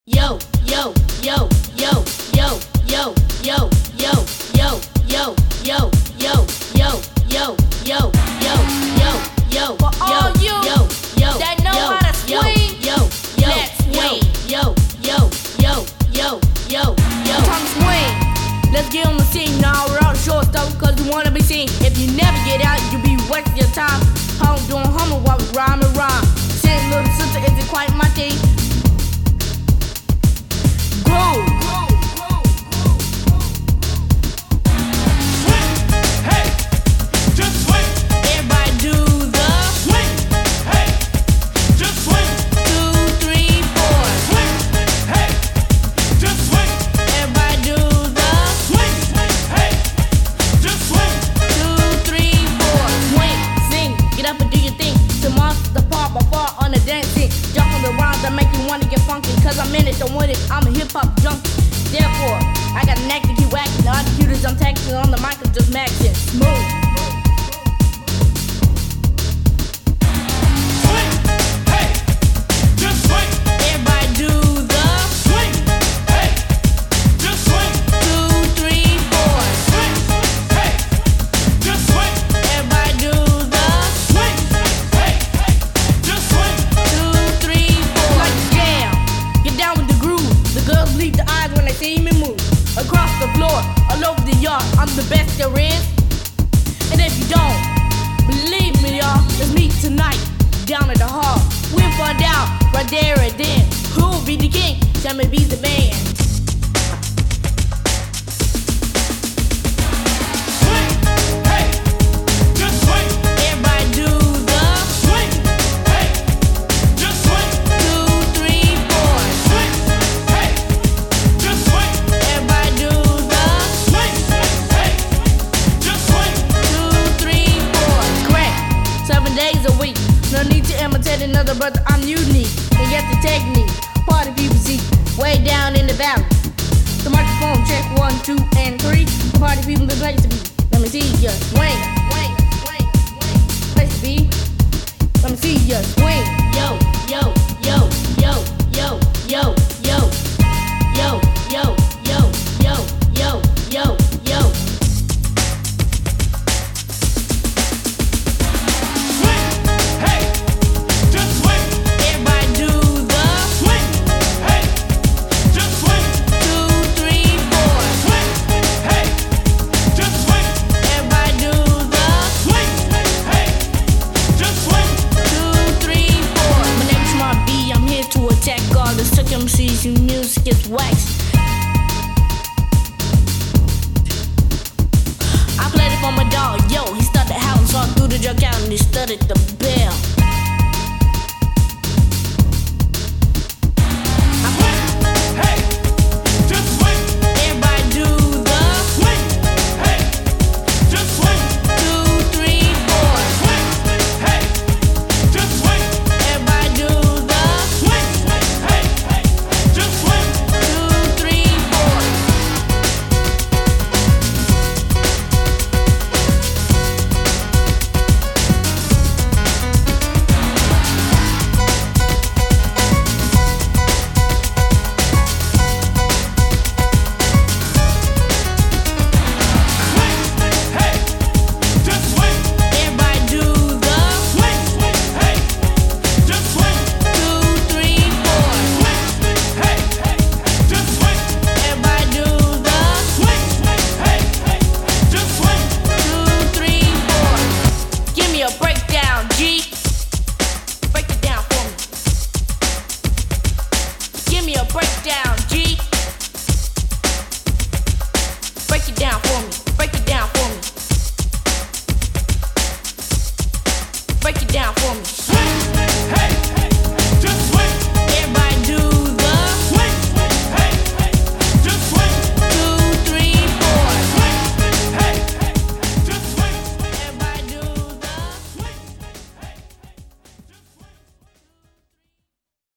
Yo, yo, yo, yo, yo, yo, yo, yo, yo, yo, yo, yo, yo, yo, yo, yo, for all you that know how to swing, let's swing. Time to swing. Let's get on the scene now. We're out short stuff cause we wanna be seen. If you never get out, you'll be wasting your time. Home doing hummer while we rhyme and rhyme. Saying little sister isn't quite my thing. Groove. Cause I'm in it, don't want it, I'm a hip-hop junkie. Therefore, I got an act to keep whacking. All the cutest I'm taxing on the mic, I'm just maxing. Smooth. Across the floor, all over the yard, I'm the best there is. And if you don't believe me, y'all, it's me tonight, down at the hall. We'll find out right there and then who will be the king. Tell me be the man. No need to imitate another brother, I'm unique. And get the technique, party people see, way down in the valley. The microphone check 1, 2, and 3. The party people the place to be. Let me see ya swing. Place to be. Let me see ya swing. Yo, yo, yo, yo, yo, yo, yo, yo, yo, yo, yo, yo, yo, yo. MCs, your music is waxed. I played it for my dog, yo. He started howling, so I threw the junk out and he studied the bell.